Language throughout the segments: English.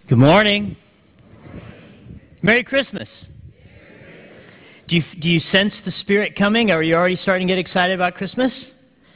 Good morning. Merry Christmas. Do you sense the Spirit coming? Are you already starting to get excited about Christmas?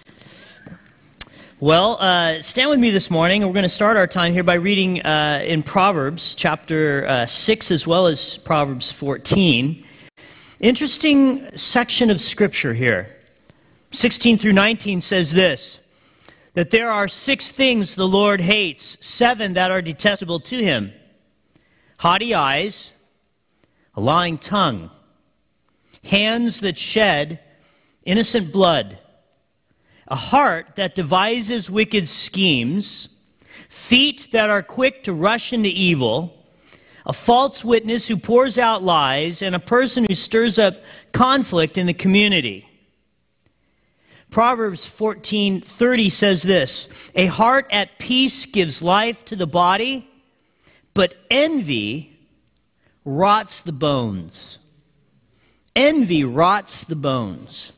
Well, stand with me this morning. We're going to start our time here by reading in Proverbs chapter 6 as well as Proverbs 14. Interesting section of Scripture here. 16 through 19 says this, that there are 6 things the Lord hates, 7 that are detestable to him. Haughty eyes, a lying tongue, hands that shed innocent blood, a heart that devises wicked schemes, feet that are quick to rush into evil, a false witness who pours out lies, and a person who stirs up conflict in the community. Proverbs 14:30 says this, a heart at peace gives life to the body, but envy rots the bones. Envy rots the bones.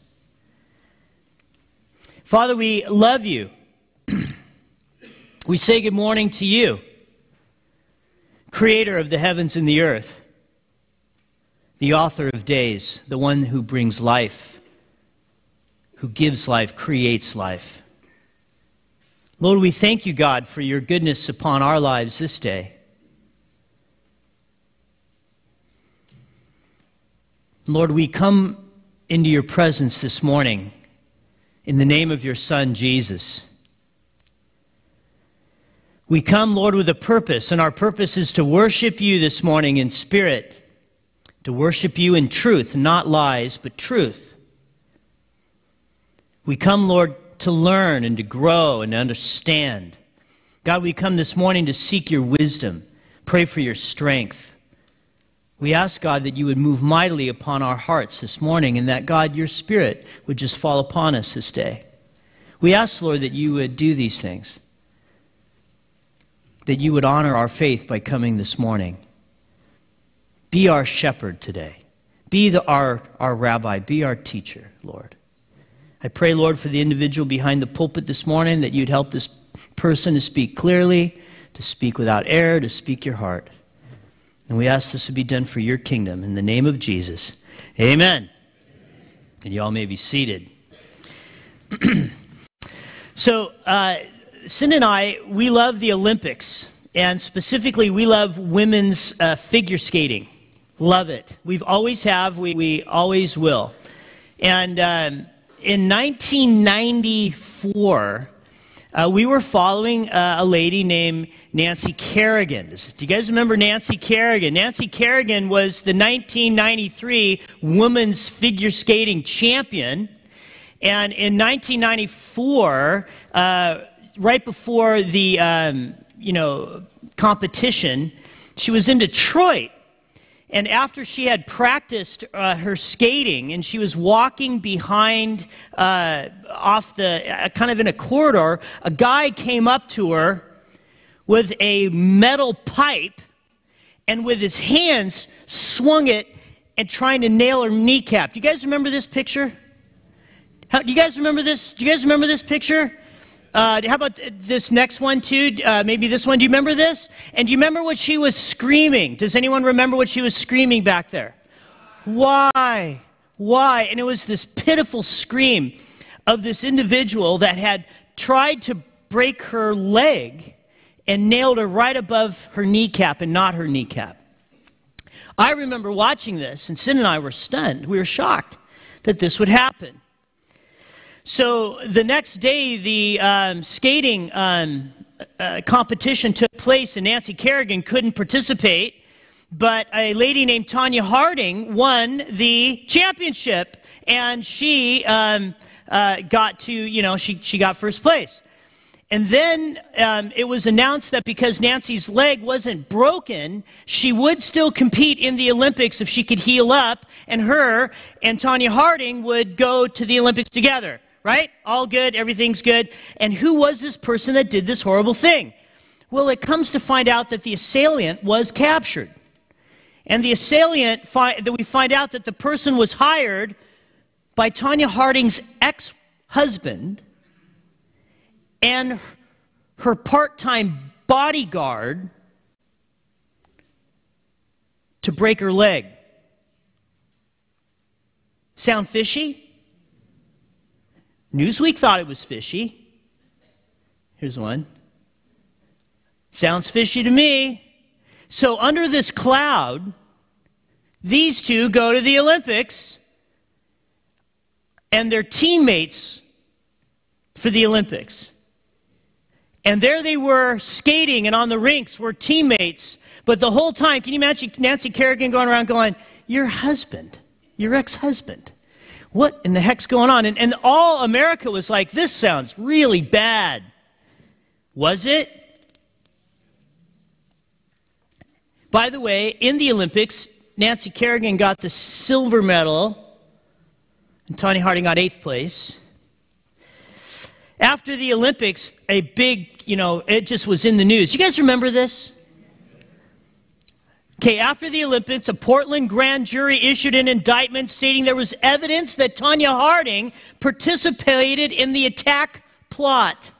Father, we love you. We say good morning to you, creator of the heavens and the earth, the author of days, the one who brings life, who gives life, creates life. Lord, we thank you, God, for your goodness upon our lives this day. Lord, we come into your presence this morning in the name of your Son, Jesus. We come, Lord, with a purpose, and our purpose is to worship you this morning in spirit, to worship you in truth, not lies, but truth. We come, Lord, to learn and to grow and to understand. God, we come this morning to seek your wisdom, pray for your strength. We ask, God, that you would move mightily upon our hearts this morning and that, God, your Spirit would just fall upon us this day. We ask, Lord, that you would do these things, that you would honor our faith by coming this morning. Be our shepherd today. Be our rabbi. Be our teacher, Lord. I pray, Lord, for the individual behind the pulpit this morning, that you'd help this person to speak clearly, to speak without error, to speak your heart. And we ask this to be done for your kingdom. In the name of Jesus, amen. And you all may be seated. So, Cindy and I, we love the Olympics. And specifically, we love women's figure skating. Love it. We've always have. We always will. And in 1994, we were following a lady named Nancy Kerrigan. Do you guys remember Nancy Kerrigan? Nancy Kerrigan was the 1993 women's figure skating champion. And in 1994, right before the competition, she was in Detroit. And after she had practiced her skating, and she was walking behind, off the, kind of in a corridor, a guy came up to her with a metal pipe, and with his hands swung it and trying to nail her kneecap. Do you guys remember this picture? Do you guys remember this? Do you guys remember this picture? How about this next one too? Maybe this one. Do you remember this? And do you remember what she was screaming? Does anyone remember what she was screaming back there? Why? Why? And it was this pitiful scream of this individual that had tried to break her leg and nailed her right above her kneecap and not her kneecap. I remember watching this, and Sin and I were stunned. We were shocked that this would happen. So the next day, the skating competition took place, and Nancy Kerrigan couldn't participate, but a lady named Tonya Harding won the championship, and she got to, she got first place. And then it was announced that because Nancy's leg wasn't broken, she would still compete in the Olympics if she could heal up, and her and Tonya Harding would go to the Olympics together, right? All good, everything's good. And who was this person that did this horrible thing? Well, it comes to find out that the assailant was captured. And the assailant, that we find out that the person was hired by Tonya Harding's ex-husband and her part-time bodyguard to break her leg. Sound fishy? Newsweek thought it was fishy. Here's one. Sounds fishy to me. So under this cloud, these two go to the Olympics, and they're teammates for the Olympics. And there they were skating, and on the rinks were teammates. But the whole time, can you imagine Nancy Kerrigan going around going, your husband, your ex-husband, what in the heck's going on? And all America was like, this sounds really bad. Was it? By the way, in the Olympics, Nancy Kerrigan got the silver medal, and Tonya Harding got 8th place. After the Olympics, a big, it just was in the news. You guys remember this? Okay, after the Olympics, a Portland grand jury issued an indictment stating there was evidence that Tonya Harding participated in the attack plot.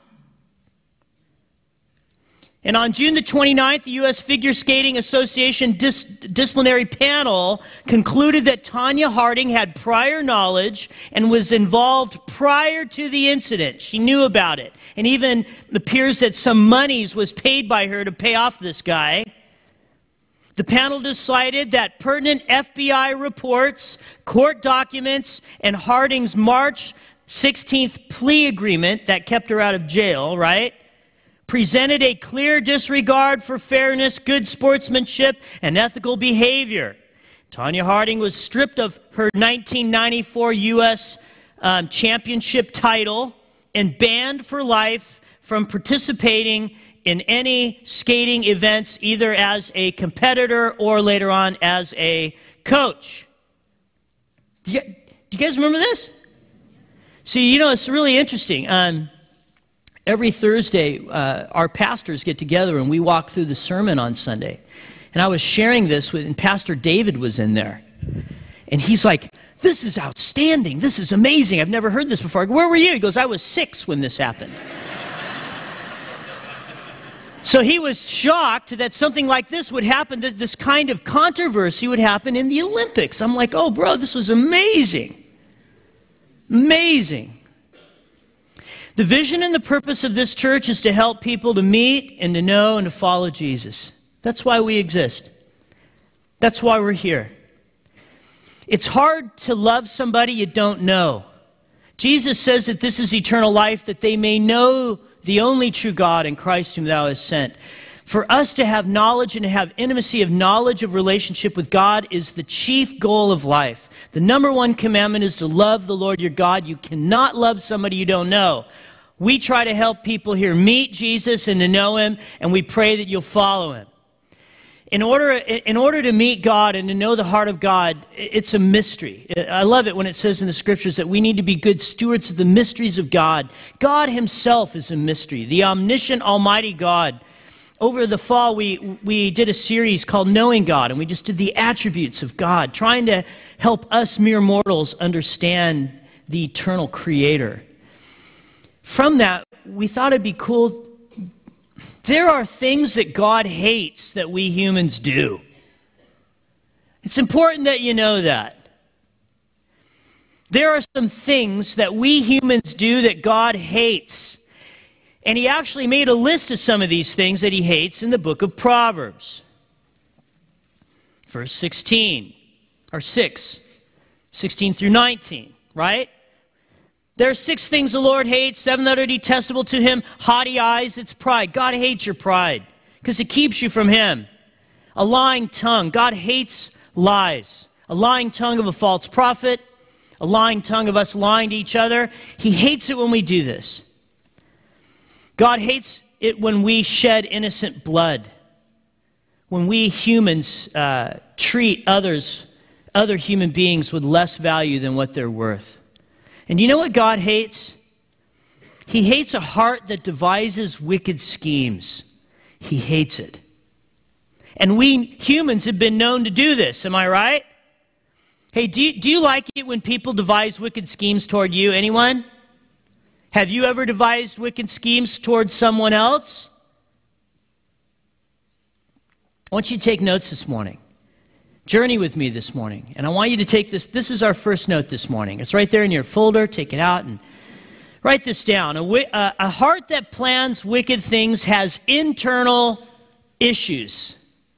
And on June the 29th, the U.S. Figure Skating Association disciplinary panel concluded that Tonya Harding had prior knowledge and was involved prior to the incident. She knew about it. And even appears that some monies was paid by her to pay off this guy. The panel decided that pertinent FBI reports, court documents, and Harding's March 16th plea agreement that kept her out of jail, right, presented a clear disregard for fairness, good sportsmanship, and ethical behavior. Tonya Harding was stripped of her 1994 U.S. championship title and banned for life from participating in any skating events, either as a competitor or later on as a coach. Do you guys remember this? See, it's really interesting. Every Thursday, our pastors get together and we walk through the sermon on Sunday. And I was sharing this and Pastor David was in there. And he's like, this is outstanding. This is amazing. I've never heard this before. I go, where were you? He goes, I was 6 when this happened. So he was shocked that something like this would happen, that this kind of controversy would happen in the Olympics. I'm like, oh, bro, this was amazing. Amazing. The vision and the purpose of this church is to help people to meet and to know and to follow Jesus. That's why we exist. That's why we're here. It's hard to love somebody you don't know. Jesus says that this is eternal life, that they may know the only true God and Christ whom thou hast sent. For us to have knowledge and to have intimacy of knowledge of relationship with God is the chief goal of life. The number one commandment is to love the Lord your God. You cannot love somebody you don't know. We try to help people here meet Jesus and to know him, and we pray that you'll follow him. In order to meet God and to know the heart of God, it's a mystery. I love it when it says in the scriptures that we need to be good stewards of the mysteries of God. God himself is a mystery, the omniscient, almighty God. Over the fall, we did a series called Knowing God, and we just did the attributes of God, trying to help us mere mortals understand the eternal Creator. From that, we thought it'd be cool. There are things that God hates that we humans do. It's important that you know that. There are some things that we humans do that God hates. And he actually made a list of some of these things that he hates in the book of Proverbs. Verse 16, or 6, 16 through 19, right? There are 6 things the Lord hates, 7 that are detestable to him. Haughty eyes, it's pride. God hates your pride because it keeps you from him. A lying tongue. God hates lies. A lying tongue of a false prophet. A lying tongue of us lying to each other. He hates it when we do this. God hates it when we shed innocent blood. When we humans treat other human beings with less value than what they're worth. And you know what God hates? He hates a heart that devises wicked schemes. He hates it. And we humans have been known to do this, am I right? Hey, do you like it when people devise wicked schemes toward you? Anyone? Have you ever devised wicked schemes towards someone else? I want you to take notes this morning. Journey with me this morning. And I want you to take this. This is our first note this morning. It's right there in your folder. Take it out and write this down. A heart that plans wicked things has internal issues.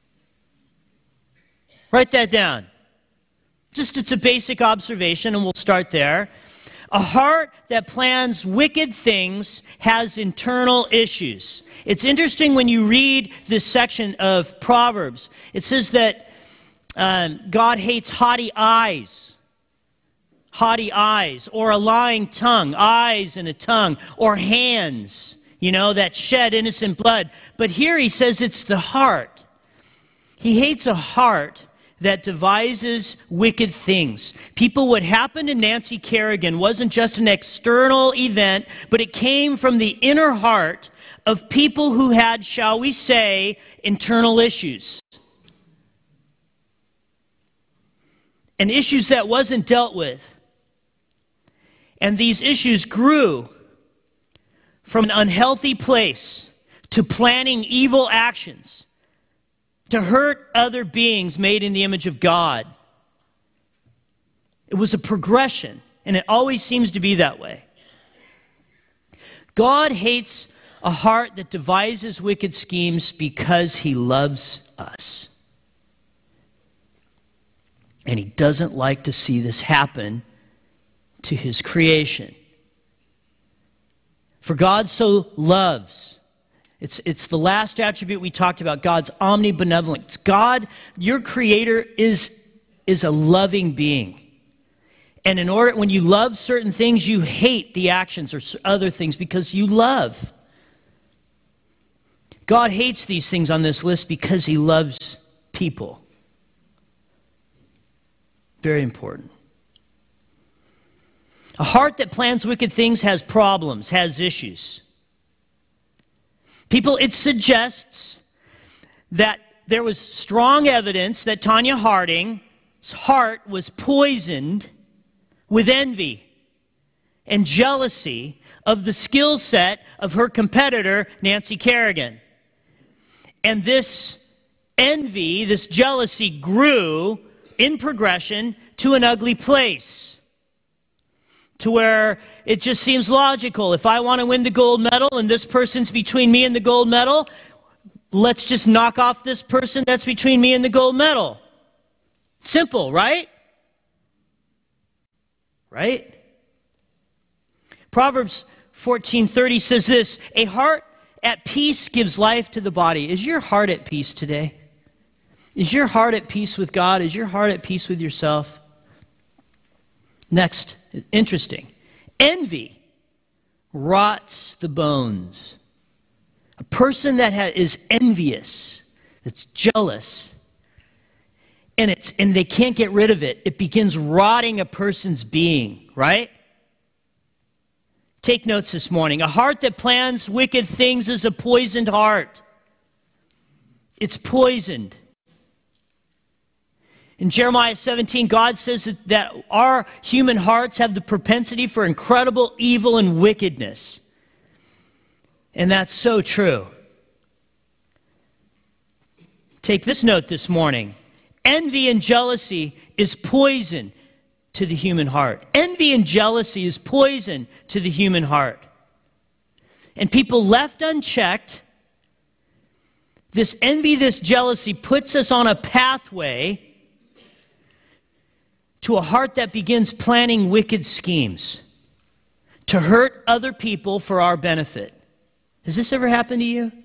Write that down. It's a basic observation, and we'll start there. A heart that plans wicked things has internal issues. It's interesting when you read this section of Proverbs. It says that God hates haughty eyes, or a lying tongue, eyes and a tongue, or hands, that shed innocent blood. But here he says it's the heart. He hates a heart that devises wicked things. What happened to Nancy Kerrigan wasn't just an external event, but it came from the inner heart of people who had, shall we say, internal issues. And issues that wasn't dealt with. And these issues grew from an unhealthy place to planning evil actions to hurt other beings made in the image of God. It was a progression, and it always seems to be that way. God hates a heart that devises wicked schemes because he loves us. And he doesn't like to see this happen to his creation. For God so loves. It's the last attribute we talked about, God's omnibenevolence. God, your creator, is a loving being. And when you love certain things, you hate the actions or other things because you love. God hates these things on this list because he loves people. Very important. A heart that plans wicked things has problems, has issues. It suggests that there was strong evidence that Tonya Harding's heart was poisoned with envy and jealousy of the skill set of her competitor, Nancy Kerrigan. And this envy, this jealousy grew in progression to an ugly place. To where it just seems logical. If I want to win the gold medal and this person's between me and the gold medal, let's just knock off this person that's between me and the gold medal. Simple, right? Right? Proverbs 14:30 says this, a heart at peace gives life to the body. Is your heart at peace today? Is your heart at peace with God? Is your heart at peace with yourself? Next, interesting. Envy rots the bones. A person that is envious, that's jealous, and they can't get rid of it, it begins rotting a person's being, right? Take notes this morning. A heart that plans wicked things is a poisoned heart. It's poisoned. In Jeremiah 17, God says that our human hearts have the propensity for incredible evil and wickedness. And that's so true. Take this note this morning. Envy and jealousy is poison to the human heart. Envy and jealousy is poison to the human heart. And people left unchecked, this envy, this jealousy puts us on a pathway to a heart that begins planning wicked schemes to hurt other people for our benefit. Has this ever happened to you?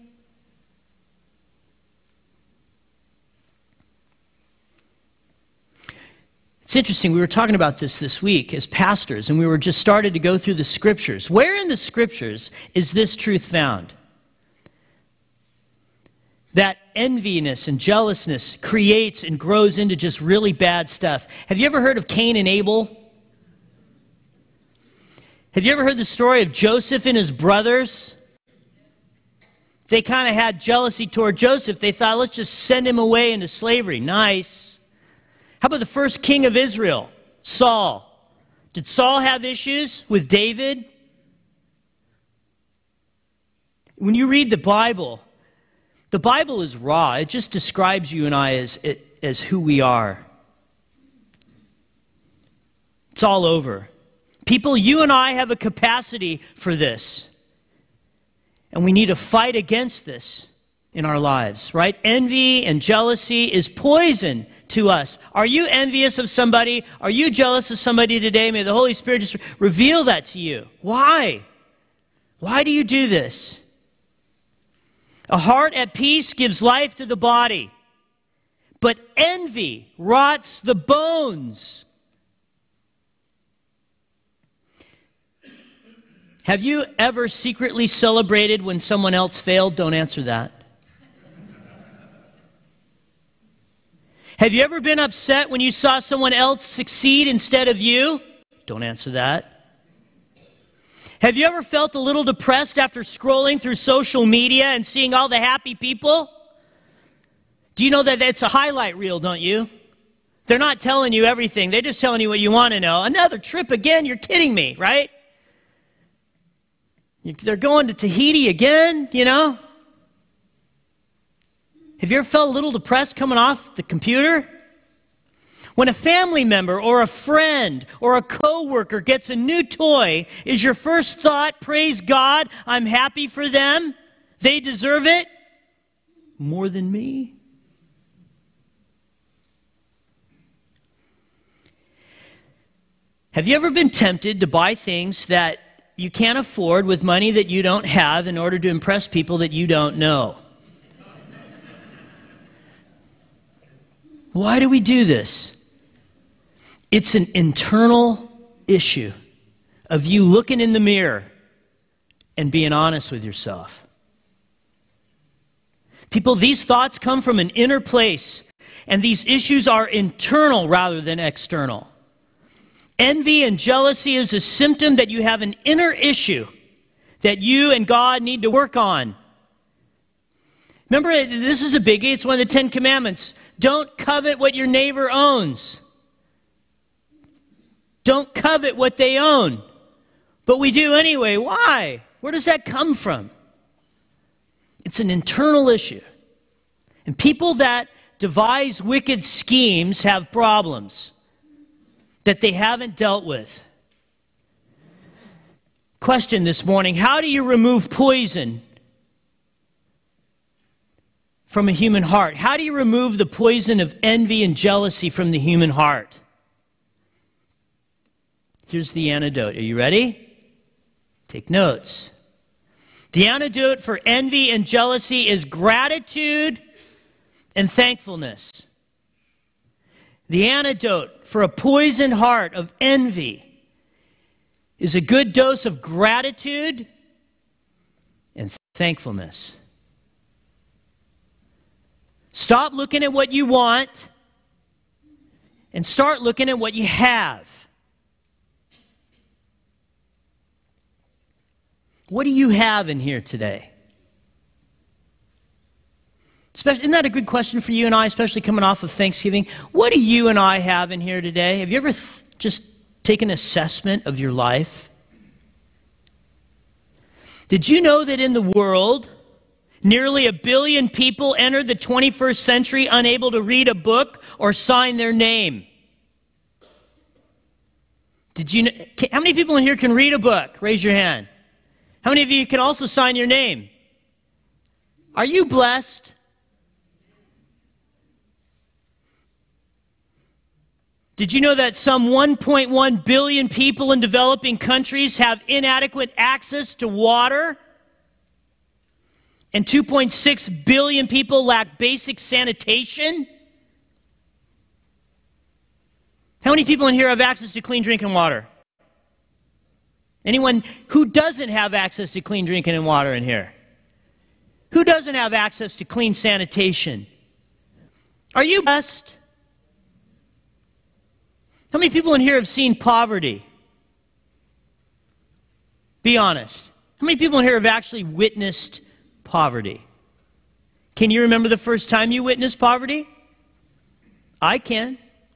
It's interesting, we were talking about this week as pastors, and we were just started to go through the scriptures. Where in the scriptures is this truth found? That enviness and jealousness creates and grows into just really bad stuff. Have you ever heard of Cain and Abel? Have you ever heard the story of Joseph and his brothers? They kind of had jealousy toward Joseph. They thought, let's just send him away into slavery. Nice. How about the first king of Israel, Saul? Did Saul have issues with David? When you read the Bible is raw. It just describes you and I as as who we are. It's all over. People, you and I have a capacity for this. And we need to fight against this in our lives, right? Envy and jealousy is poison to us. Are you envious of somebody? Are you jealous of somebody today? May the Holy Spirit just reveal that to you. Why? Why do you do this? A heart at peace gives life to the body, but envy rots the bones. Have you ever secretly celebrated when someone else failed? Don't answer that. Have you ever been upset when you saw someone else succeed instead of you? Don't answer that. Have you ever felt a little depressed after scrolling through social media and seeing all the happy people? Do you know that it's a highlight reel, don't you? They're not telling you everything. They're just telling you what you want to know. Another trip again? You're kidding me, right? They're going to Tahiti again, you know? Have you ever felt a little depressed coming off the computer? When a family member or a friend or a coworker gets a new toy, is your first thought, praise God, I'm happy for them, they deserve it more than me? Have you ever been tempted to buy things that you can't afford with money that you don't have in order to impress people that you don't know? Why do we do this? It's an internal issue of you looking in the mirror and being honest with yourself. People, these thoughts come from an inner place, and these issues are internal rather than external. Envy and jealousy is a symptom that you have an inner issue that you and God need to work on. Remember, this is a biggie. It's one of the 10 Commandments. Don't covet what your neighbor owns. Don't covet what they own. But we do anyway. Why? Where does that come from? It's an internal issue. And people that devise wicked schemes have problems that they haven't dealt with. Question this morning: how do you remove poison from a human heart? How do you remove the poison of envy and jealousy from the human heart? Here's the antidote. Are you ready? Take notes. The antidote for envy and jealousy is gratitude and thankfulness. The antidote for a poisoned heart of envy is a good dose of gratitude and thankfulness. Stop looking at what you want and start looking at what you have. What do you have in here today? Isn't that a good question for you and I, especially coming off of Thanksgiving? What do you and I have in here today? Have you ever just taken an assessment of your life? Did you know that in the world, nearly 1 billion people entered the 21st century unable to read a book or sign their name? Did you know, how many people in here can read a book? Raise your hand. How many of you can also sign your name? Are you blessed? Did you know that some 1.1 billion people in developing countries have inadequate access to water? And 2.6 billion people lack basic sanitation? How many people in here have access to clean drinking water? Anyone who doesn't have access to clean drinking and water in here? Who doesn't have access to clean sanitation? Are you blessed? How many people in here have seen poverty? Be honest. How many people in here have actually witnessed poverty? Can you remember the first time you witnessed poverty? I can.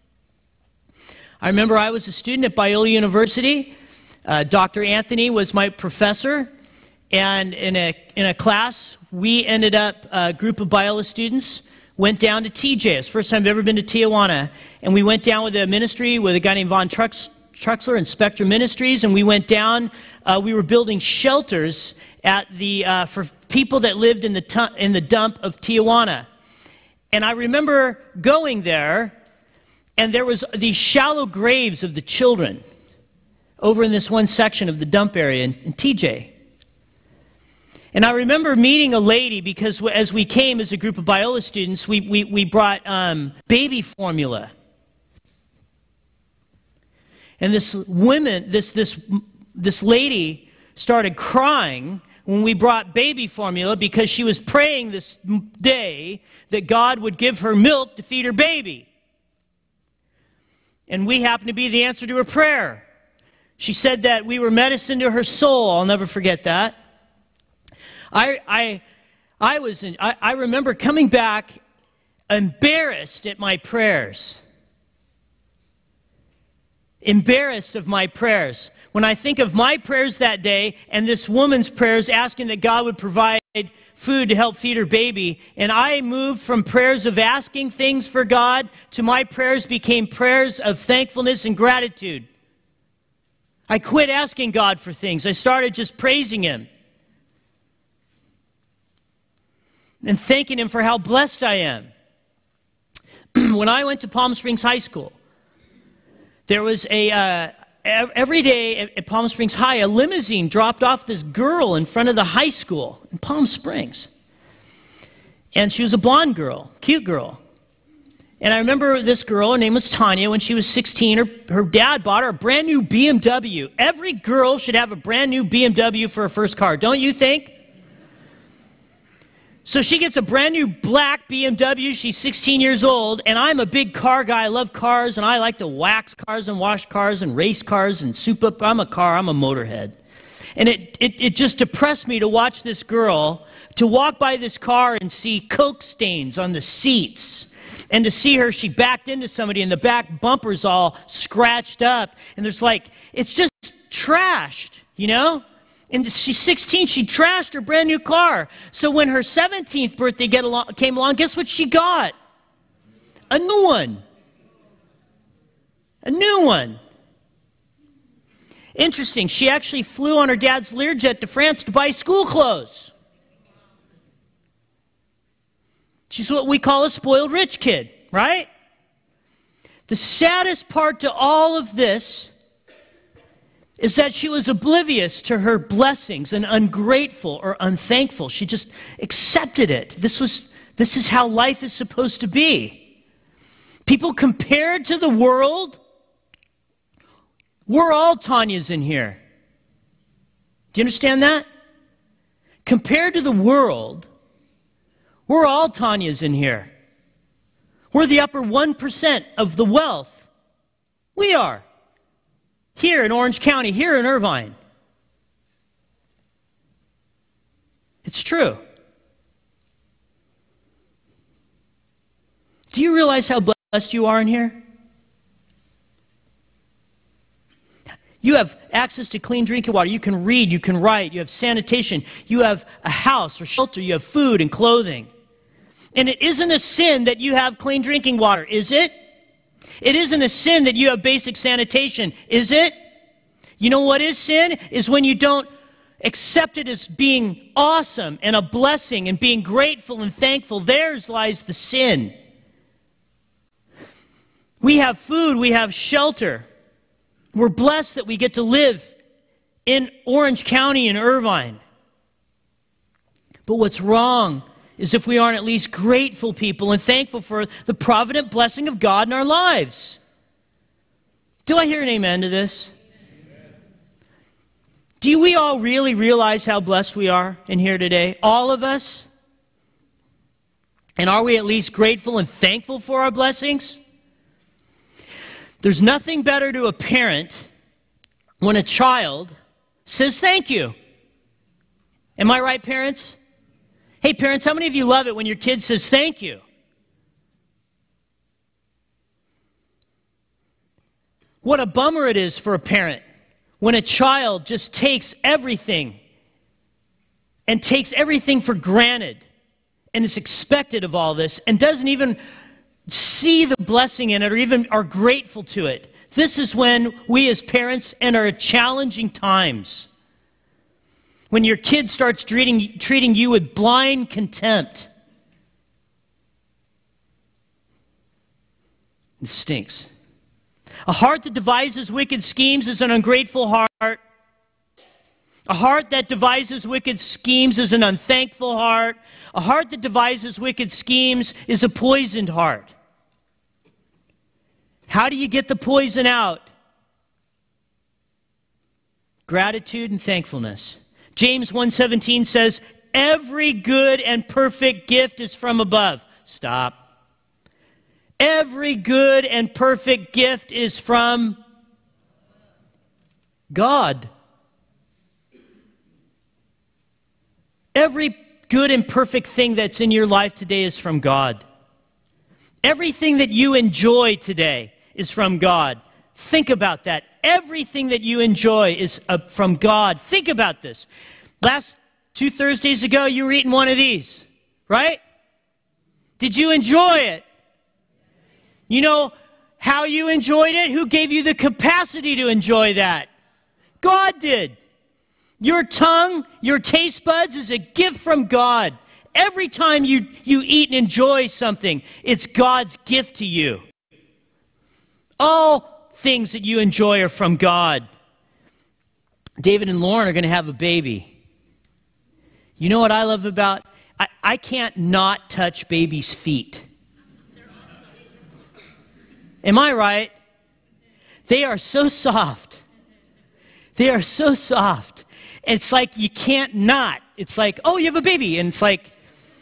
I remember I was a student at Biola University. Dr. Anthony was my professor, and in a class, we ended up, a group of Biola students, went down to TJ. It's the first time I've ever been to Tijuana. And we went down with a ministry with a guy named Von Truxler and Spectrum Ministries. And we went down, we were building shelters at for people that lived in the dump of Tijuana. And I remember going there, and there was these shallow graves of the children over in this one section of the dump area in TJ. And I remember meeting a lady because as we came as a group of Biola students, we brought baby formula. And this lady started crying when we brought baby formula because she was praying this day that God would give her milk to feed her baby. And we happened to be the answer to her prayer. She said that we were medicine to her soul. I'll never forget that. I remember coming back embarrassed at my prayers. Embarrassed of my prayers. When I think of my prayers that day and this woman's prayers asking that God would provide food to help feed her baby, and I moved from prayers of asking things for God to my prayers became prayers of thankfulness and gratitude. I quit asking God for things. I started just praising Him and thanking Him for how blessed I am. When I went to Palm Springs High School, there was every day at Palm Springs High, a limousine dropped off this girl in front of the high school in Palm Springs. And she was a blonde girl, cute girl. And I remember this girl, her name was Tanya, when she was 16, her dad bought her a brand new BMW. Every girl should have a brand new BMW for her first car, don't you think? So she gets a brand new black BMW. She's 16 years old, and I'm a big car guy. I love cars, and I like to wax cars and wash cars and race cars and soup up. I'm a motorhead. And it just depressed me to watch this girl, to walk by this car and see Coke stains on the seats. And to see her, she backed into somebody, and the back bumper's all scratched up. And there's like, it's just trashed, you know? And she's 16, she trashed her brand new car. So when her 17th birthday came along, guess what she got? A new one. A new one. Interesting, she actually flew on her dad's Learjet to France to buy school clothes. She's what we call a spoiled rich kid, right? The saddest part to all of this is that she was oblivious to her blessings and ungrateful or unthankful. She just accepted it. This is how life is supposed to be. People compared to the world, we're all Tanyas in here. Do you understand that? Compared to the world, we're all Tanyas in here. We're the upper 1% of the wealth. We are. Here in Orange County, here in Irvine. It's true. Do you realize how blessed you are in here? You have access to clean drinking water. You can read, you can write, you have sanitation, you have a house or shelter, you have food and clothing. And it isn't a sin that you have clean drinking water, is it? It isn't a sin that you have basic sanitation, is it? You know what is sin? Is when you don't accept it as being awesome and a blessing and being grateful and thankful. There's lies the sin. We have food, we have shelter. We're blessed that we get to live in Orange County in Irvine. But what's wrong is if we aren't at least grateful people and thankful for the provident blessing of God in our lives. Do I hear an amen to this? Amen. Do we all really realize how blessed we are in here today? All of us? And are we at least grateful and thankful for our blessings? There's nothing better to a parent when a child says thank you. Am I right, parents? Hey, parents, how many of you love it when your kid says thank you? What a bummer it is for a parent when a child just takes everything and takes everything for granted and is expected of all this and doesn't even see the blessing in it or even are grateful to it. This is when we as parents enter challenging times. When your kid starts treating you with blind contempt. It stinks. A heart that devises wicked schemes is an ungrateful heart. A heart that devises wicked schemes is an unthankful heart. A heart that devises wicked schemes is a poisoned heart. How do you get the poison out? Gratitude and thankfulness. James 1:17 says, every good and perfect gift is from above. Stop. Every good and perfect gift is from God. Every good and perfect thing that's in your life today is from God. Everything that you enjoy today is from God. Think about that. Everything that you enjoy is from God. Think about this. Last 2 Thursdays ago, you were eating one of these, right? Did you enjoy it? You know how you enjoyed it? Who gave you the capacity to enjoy that? God did. Your tongue, your taste buds is a gift from God. Every time you eat and enjoy something, it's God's gift to you. All things that you enjoy are from God. David and Lauren are going to have a baby. You know what I love about? I can't not touch babies' feet. Am I right? They are so soft. They are so soft. It's like you can't not. It's like, oh, you have a baby. And it's like,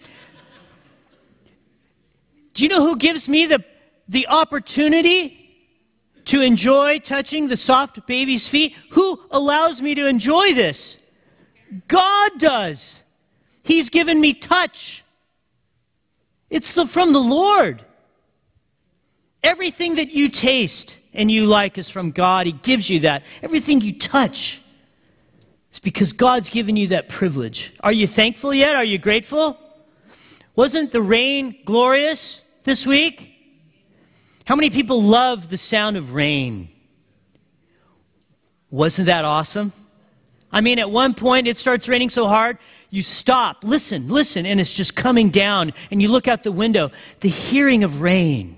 do you know who gives me the opportunity to enjoy touching the soft baby's feet? Who allows me to enjoy this? God does. He's given me touch. It's from the Lord. Everything that you taste and you like is from God. He gives you that. Everything you touch is because God's given you that privilege. Are you thankful yet? Are you grateful? Wasn't the rain glorious this week? How many people love the sound of rain? Wasn't that awesome? I mean, at one point it starts raining so hard, you stop, listen, and it's just coming down, and you look out the window, the hearing of rain.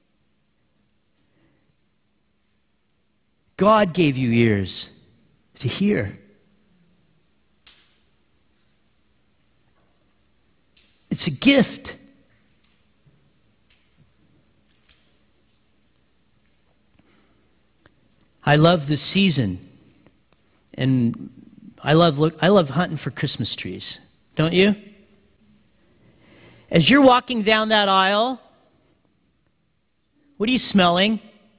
God gave you ears to hear. It's a gift. I love this season, and I love hunting for Christmas trees. Don't you? As you're walking down that aisle, what are you smelling?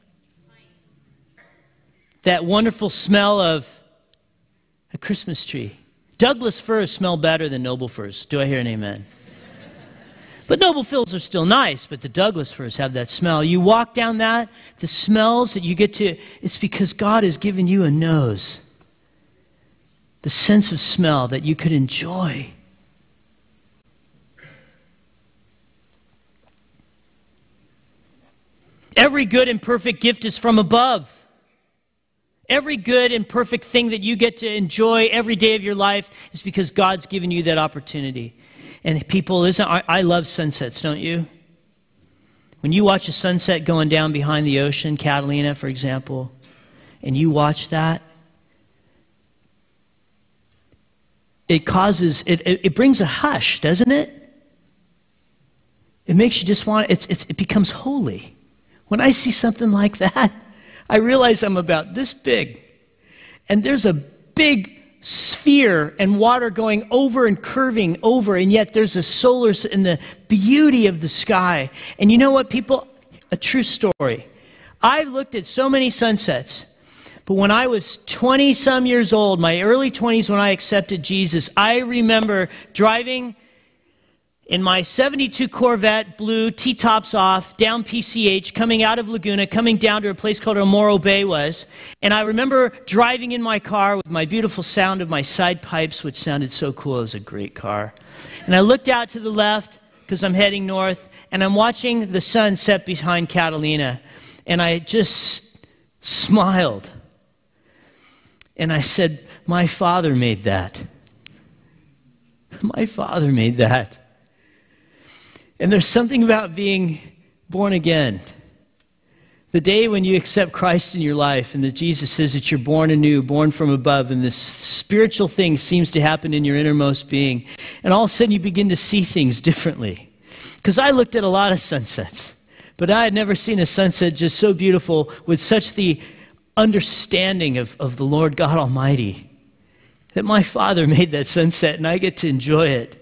That wonderful smell of a Christmas tree. Douglas firs smell better than noble firs. Do I hear an amen? But noble firs are still nice, but the Douglas firs have that smell. You walk down that, the smells that you get to, it's because God has given you a nose. The sense of smell that you could enjoy. Every good and perfect gift is from above. Every good and perfect thing that you get to enjoy every day of your life is because God's given you that opportunity. And people, I love sunsets, don't you? When you watch a sunset going down behind the ocean, Catalina, for example, and you watch that, it brings a hush, doesn't it? It makes you just want, it becomes holy. When I see something like that, I realize I'm about this big, and there's a big sphere and water going over and curving over, and yet there's a solar in the beauty of the sky. And you know what, people? A true story. I've looked at so many sunsets, but when I was 20-some years old, my early 20s when I accepted Jesus, I remember driving in my 72 Corvette, blue, T-tops off, down PCH, coming out of Laguna, coming down to a place called Morro Bay was. And I remember driving in my car with my beautiful sound of my side pipes, which sounded so cool. It was a great car. And I looked out to the left, because I'm heading north, and I'm watching the sun set behind Catalina, and I just smiled. And I said, my Father made that. My Father made that. And there's something about being born again. The day when you accept Christ in your life and that Jesus says that you're born anew, born from above, and this spiritual thing seems to happen in your innermost being. And all of a sudden you begin to see things differently. Because I looked at a lot of sunsets, but I had never seen a sunset just so beautiful with such the understanding of the Lord God Almighty, that my Father made that sunset and I get to enjoy it.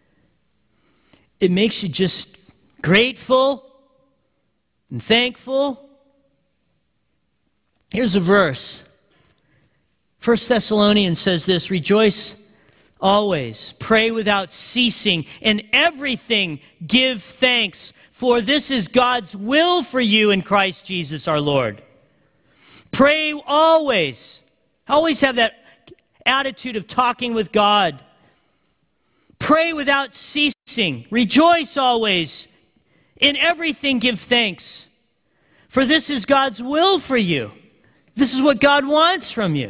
It makes you just grateful and thankful. Here's a verse. 1 Thessalonians says this, rejoice always, pray without ceasing, in everything give thanks, for this is God's will for you in Christ Jesus our Lord. Pray always. Always have that attitude of talking with God. Pray without ceasing. Rejoice always. In everything give thanks. For this is God's will for you. This is what God wants from you.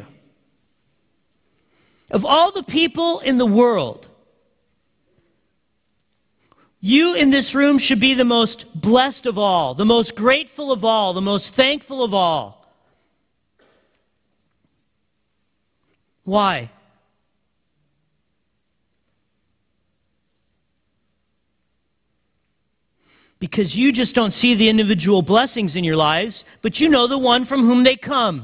Of all the people in the world, you in this room should be the most blessed of all, the most grateful of all, the most thankful of all. Why? Because you just don't see the individual blessings in your lives, but you know the one from whom they come.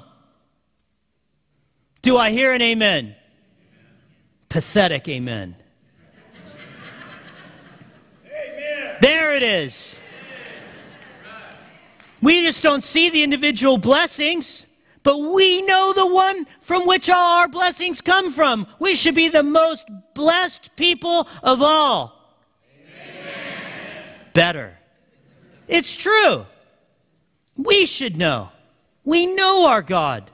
Do I hear an amen? Amen. Pathetic amen. Amen. There it is. We just don't see the individual blessings, but we know the one from which all our blessings come from. We should be the most blessed people of all. Amen. Better. It's true. We should know. We know our God.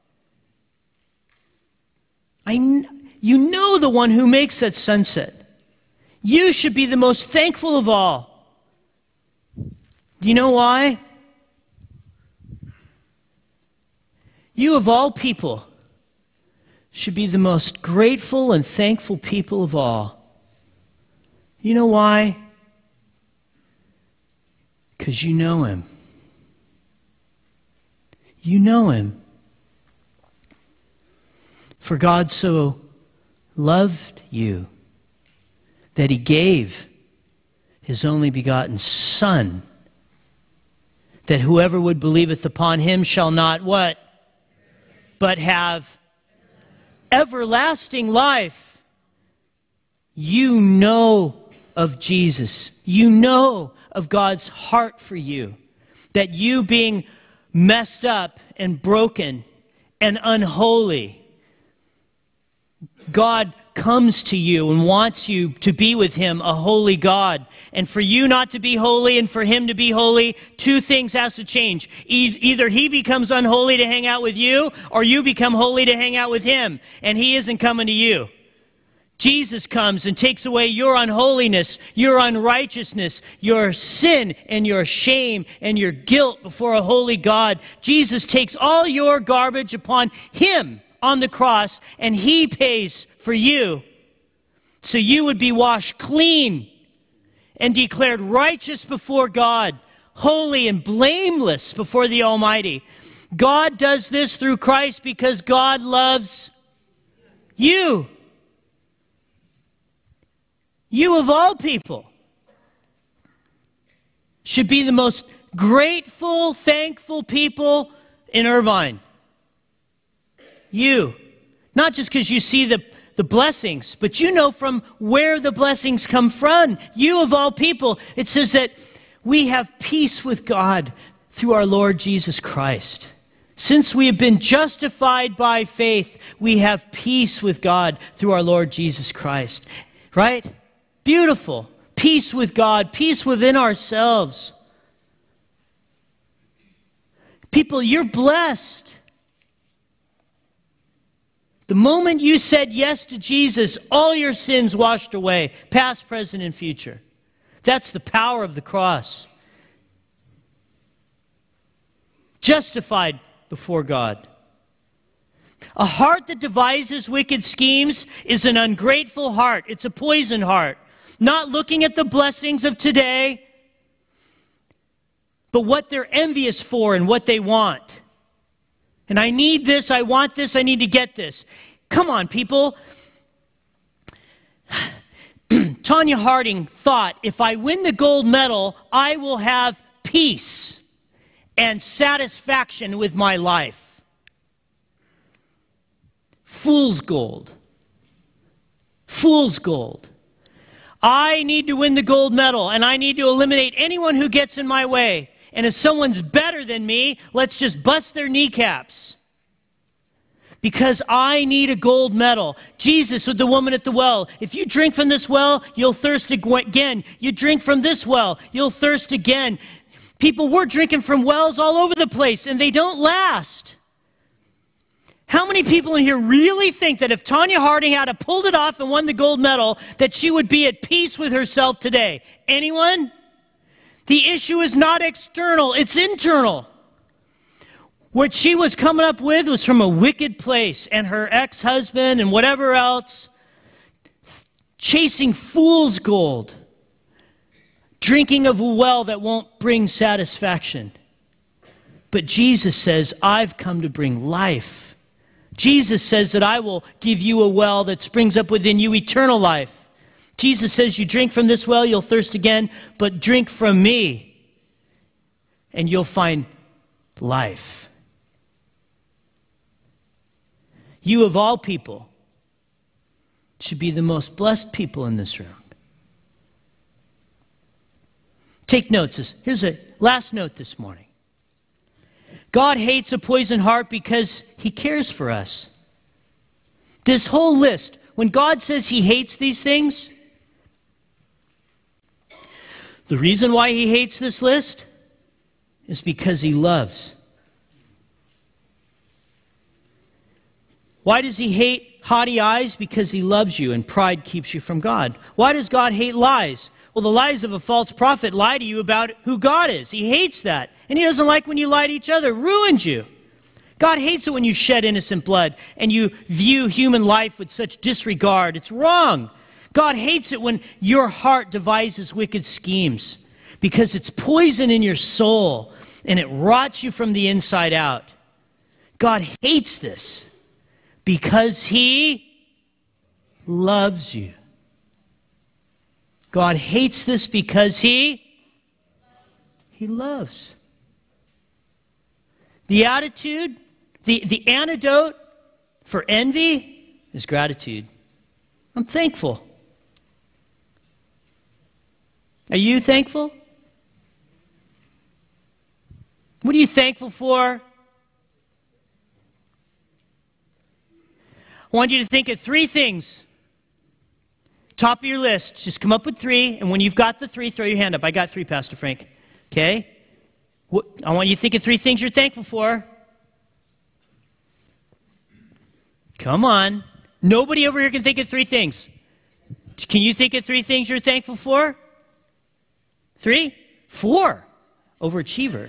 You know the one who makes that sunset. You should be the most thankful of all. Do you know why? You of all people should be the most grateful and thankful people of all. You know why? Because you know him. You know him. For God so loved you that he gave his only begotten Son, that whoever would believeth upon him shall not what? But have everlasting life. You know of Jesus. You know of God's heart for you. That you being messed up and broken and unholy, God comes to you and wants you to be with him, a holy God. And for you not to be holy and for him to be holy, two things has to change. Either he becomes unholy to hang out with you, or you become holy to hang out with him. And he isn't coming to you. Jesus comes and takes away your unholiness, your unrighteousness, your sin and your shame and your guilt before a holy God. Jesus takes all your garbage upon him on the cross, and he pays for you so you would be washed clean and declared righteous before God, holy and blameless before the Almighty. God does this through Christ because God loves you. You of all people should be the most grateful, thankful people in Irvine. You. Not just because you see the blessings, but you know from where the blessings come from. You of all people. It says that we have peace with God through our Lord Jesus Christ. Since we have been justified by faith, we have peace with God through our Lord Jesus Christ. Right? Beautiful. Peace with God. Peace within ourselves. People, you're blessed. The moment you said yes to Jesus, all your sins washed away, past, present, and future. That's the power of the cross. Justified before God. A heart that devises wicked schemes is an ungrateful heart. It's a poison heart. Not looking at the blessings of today, but what they're envious for and what they want. And I need this, I want this, I need to get this. Come on, people. Tonya Harding thought, if I win the gold medal, I will have peace and satisfaction with my life. Fool's gold. Fool's gold. I need to win the gold medal, and I need to eliminate anyone who gets in my way. And if someone's better than me, let's just bust their kneecaps. Because I need a gold medal. Jesus with the woman at the well. If you drink from this well, you'll thirst again. You drink from this well, you'll thirst again. People, we're drinking from wells all over the place, and they don't last. How many people in here really think that if Tonya Harding had pulled it off and won the gold medal, that she would be at peace with herself today? Anyone? The issue is not external, it's internal. What she was coming up with was from a wicked place, and her ex-husband and whatever else, chasing fool's gold, drinking of a well that won't bring satisfaction. But Jesus says, I've come to bring life. Jesus says that I will give you a well that springs up within you eternal life. Jesus says, you drink from this well, you'll thirst again, but drink from me, and you'll find life. You, of all people, should be the most blessed people in this room. Take notes. Here's a last note this morning. God hates a poisoned heart because he cares for us. This whole list, when God says he hates these things, the reason why he hates this list is because he loves. Why does he hate haughty eyes? Because he loves you, and pride keeps you from God. Why does God hate lies? Well, the lies of a false prophet lie to you about who God is. He hates that. And he doesn't like when you lie to each other. It ruins you. God hates it when you shed innocent blood and you view human life with such disregard. It's wrong. God hates it when your heart devises wicked schemes because it's poison in your soul and it rots you from the inside out. God hates this because he loves you. God hates this because he loves. The attitude, the antidote for envy is gratitude. I'm thankful. Are you thankful? What are you thankful for? I want you to think of 3 things. Top of your list. Just come up with 3, and when you've got the 3, throw your hand up. I got 3, Pastor Frank. Okay? I want you to think of 3 things you're thankful for. Come on. Nobody over here can think of 3 things. Can you think of 3 things you're thankful for? 3? 4. Overachiever.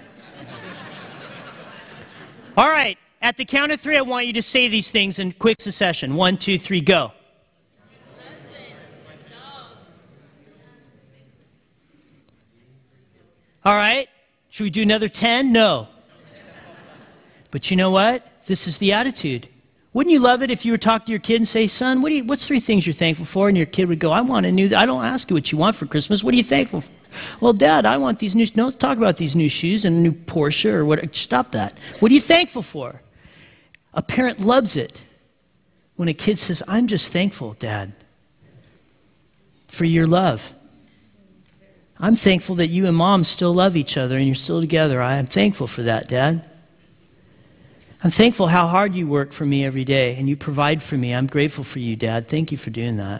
All right. At the count of 3, I want you to say these things in quick succession. 1, 2, 3, go. All right. Should we do another 10? No. But you know what? This is the attitude. Wouldn't you love it if you were talking to your kid and say, son, what's 3 things you're thankful for? And your kid would go, I want a new, I don't ask you what you want for Christmas. What are you thankful for? Well, Dad, I want these new, no, let's talk about these new shoes and a new Porsche or what. Stop that. What are you thankful for? A parent loves it when a kid says, I'm just thankful, Dad, for your love. I'm thankful that you and Mom still love each other and you're still together. I am thankful for that, Dad. I'm thankful how hard you work for me every day and you provide for me. I'm grateful for you, Dad. Thank you for doing that.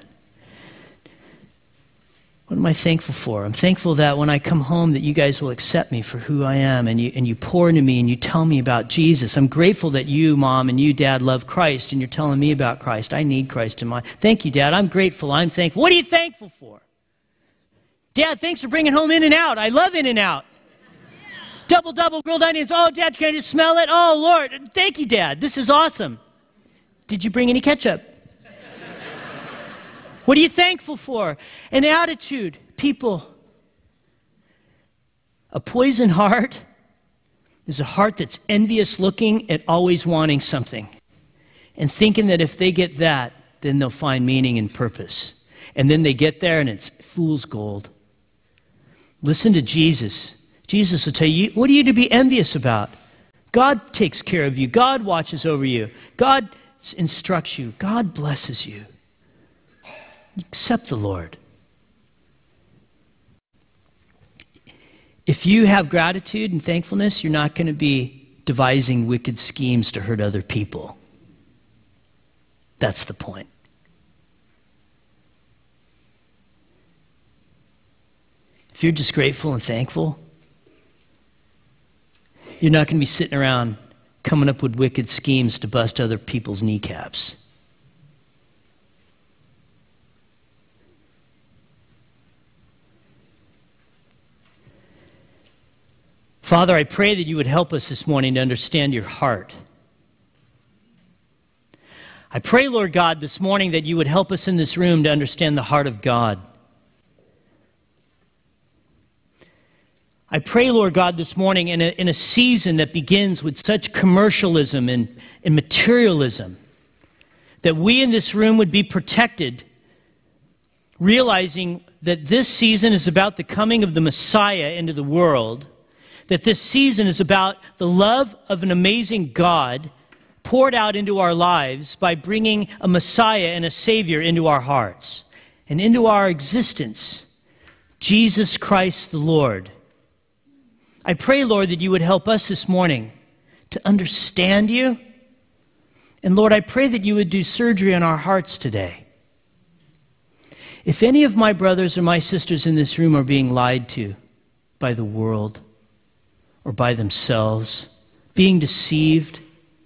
What am I thankful for? I'm thankful that when I come home that you guys will accept me for who I am and you pour into me and you tell me about Jesus. I'm grateful that you, Mom, and you, Dad, love Christ and you're telling me about Christ. I need Christ in my... Thank you, Dad. I'm grateful. I'm thankful. What are you thankful for? Dad, thanks for bringing home In-N-Out. I love In-N-Out. Double, grilled onions. Oh, Dad, can I just smell it? Oh, Lord, thank you, Dad. This is awesome. Did you bring any ketchup? What are you thankful for? An attitude, people. A poisoned heart is a heart that's envious looking at always wanting something and thinking that if they get that, then they'll find meaning and purpose. And then they get there and it's fool's gold. Listen to Jesus. Jesus will tell you, what are you to be envious about? God takes care of you. God watches over you. God instructs you. God blesses you. Accept the Lord. If you have gratitude and thankfulness, you're not going to be devising wicked schemes to hurt other people. That's the point. If you're just grateful and thankful, you're not going to be sitting around coming up with wicked schemes to bust other people's kneecaps. Father, I pray that you would help us this morning to understand your heart. I pray, Lord God, this morning that you would help us in this room to understand the heart of God. I pray, Lord God, this morning in a season that begins with such commercialism and materialism, that we in this room would be protected, realizing that this season is about the coming of the Messiah into the world, that this season is about the love of an amazing God poured out into our lives by bringing a Messiah and a Savior into our hearts and into our existence, Jesus Christ the Lord. I pray, Lord, that you would help us this morning to understand you. And Lord, I pray that you would do surgery on our hearts today. If any of my brothers or my sisters in this room are being lied to by the world or by themselves, being deceived,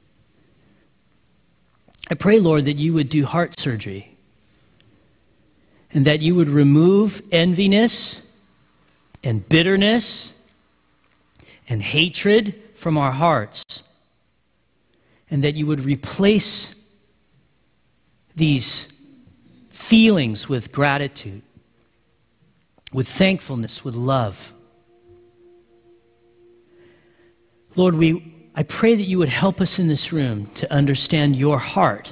I pray, Lord, that you would do heart surgery and that you would remove enviness and bitterness and hatred from our hearts, and that you would replace these feelings with gratitude, with thankfulness, with love. Lord, I pray that you would help us in this room to understand your heart.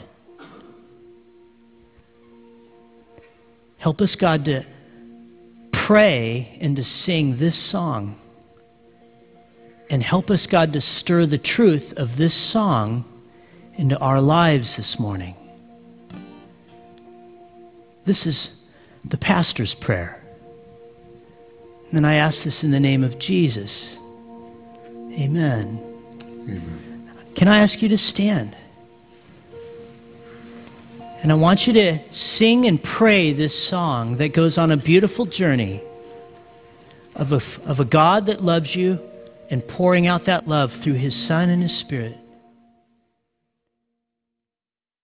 Help us, God, to pray and to sing this song. And help us, God, to stir the truth of this song into our lives this morning. This is the pastor's prayer. And I ask this in the name of Jesus. Amen. Amen. Can I ask you to stand? And I want you to sing and pray this song that goes on a beautiful journey of a God that loves you and pouring out that love through his Son and his Spirit.